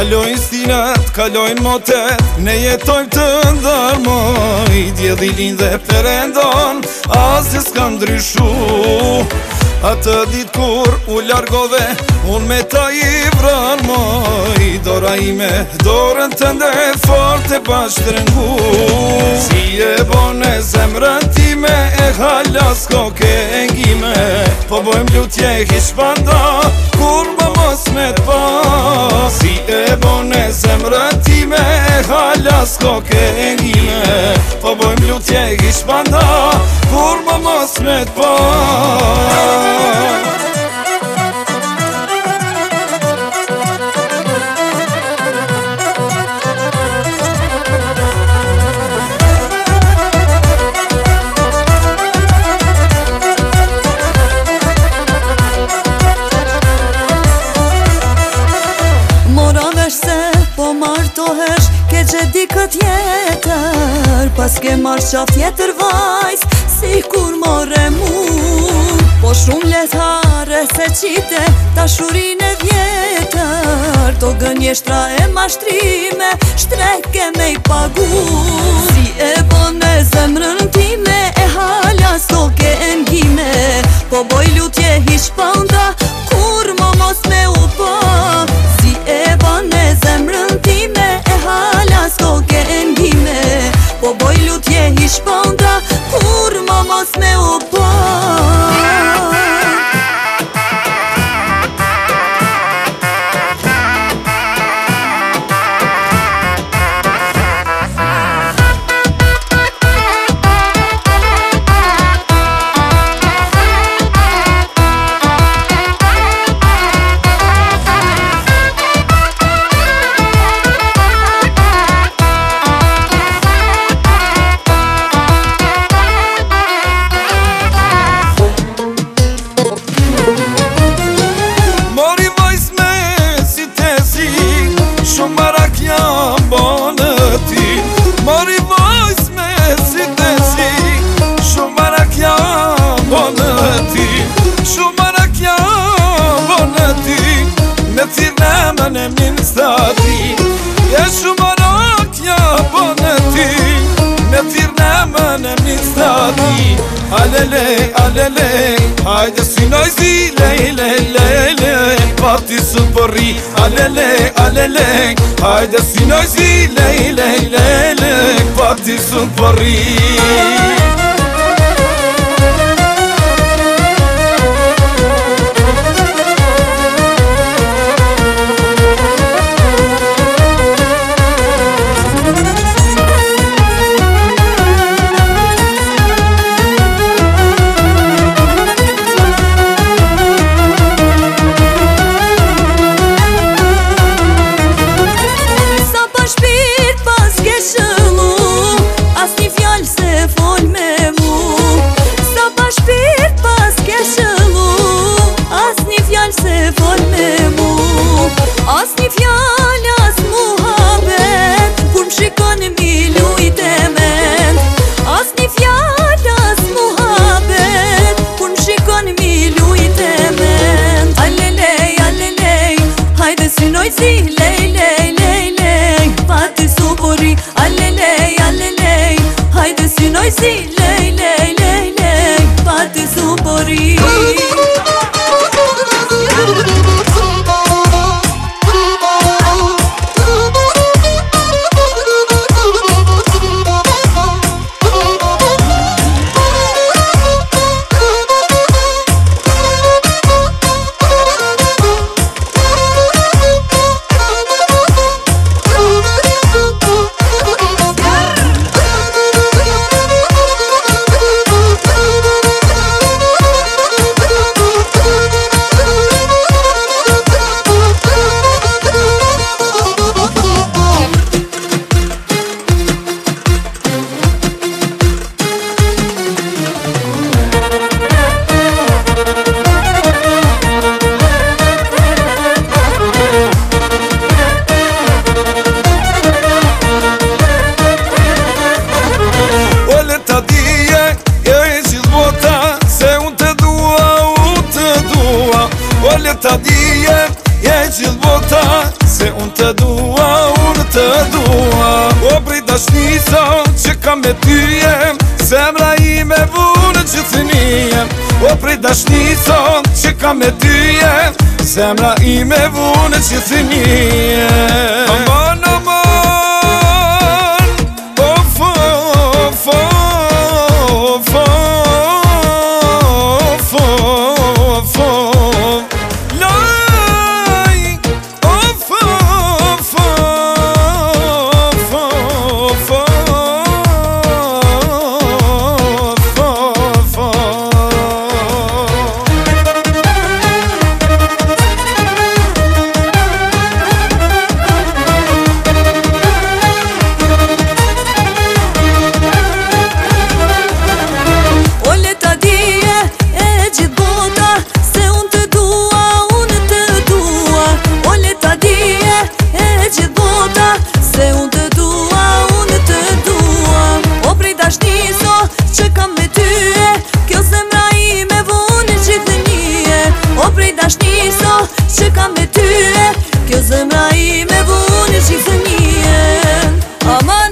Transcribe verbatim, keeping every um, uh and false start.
Kalojnë stinat, kalojnë motet, ne jetojmë të ndarmoj. Djedhilin dhe perendon, asë s'ka ndryshu. Atë dit kur u largove, unë me ta i vranmoj. Dora ime, dorën të ndë fort e bashtrëngu. Si e bone zemrën time, e hala s'ko ke engime. Po bojmë lutje hishpanda, kur më mos me t'pa. Si e bone zemrën time, e hala s'ko ke engime. Po bojmë lutje hishpanda, kur më mos me t'pa. Ke gjedi kët jetër, pas ke marrë qaf tjetër vajz, si kur more mu. Po shumë letare se qite, ta shurin e vjetër, to gënjeshtra e mashtrime, shtreke me i pagu. Si e bone zemrën time, e hala s'ko ke engime. Po boj lutje hishpanda, kur më mos me u pa. Si e bone zemrën time, e hala s'ko ke engime. Po boj lutje hishpanda, kur më mos me u pa. Në min stati, e shumë rakja bënë ti. Me thirë në min stati, alelej, alelej, hajde synoj zi, lej, lej, lej, lej, pati së përri. Alelej, alelej, hajde synoj zi, lej, lej, lej, lej, pati së përri. Se fol me mu, as një fjall, as muhabet, kur m'shikon mi lujt e ment. As një fjall, as muhabet, kur m'shikon mi lujt e ment. Alelej, alelej, hajde synoj zi, lej, lej, lej, lej, pati subori. Alelej, alelej, hajde synoj zi, lej, lej, lej, lej, pati subori. Ta dije, je gjithë bota, se unë të dua, unë të dua. O prej dashnisa që kam me tyje, zemra ime vunë gjithënije. O prej dashnisa që kam me tyje, zemra ime vunë gjithënije. Aman, aman, of, of, of, of, of, of, laj, of, of, of, of, of, of, of. Që kam me tyre, kjo zemra ime vunë gjithë një. Ama